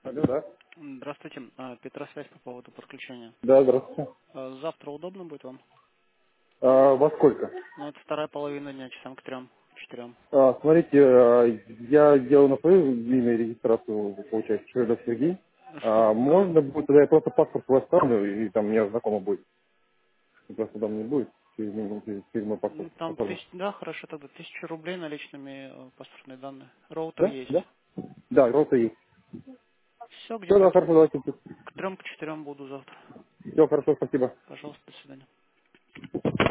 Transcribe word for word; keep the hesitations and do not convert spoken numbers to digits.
Алло, да? Здравствуйте. А, Петросвязь по поводу подключения. Да, здравствуйте. А, Завтра удобно будет вам? А, во сколько? Ну, это вторая половина дня, часам к трем, к четырем. А, смотрите, а, я делал на свое имя регистрацию, получается, Шведов Сергей. Что? А, А, можно будет, тогда я просто паспорт свой оставлю, и там мне знакомо будет. И просто там не будет, через, мой- через, через мой паспорт ну, там оформлю. тысяч, да, хорошо, тогда тысяча рублей наличными э, паспортные данные. Роутер Да? есть. Да? Да, просто есть. Все, Все, где-то да, к, хорошо, давайте. к трем, к четырем буду завтра. Все, хорошо, спасибо. Пожалуйста, до свидания.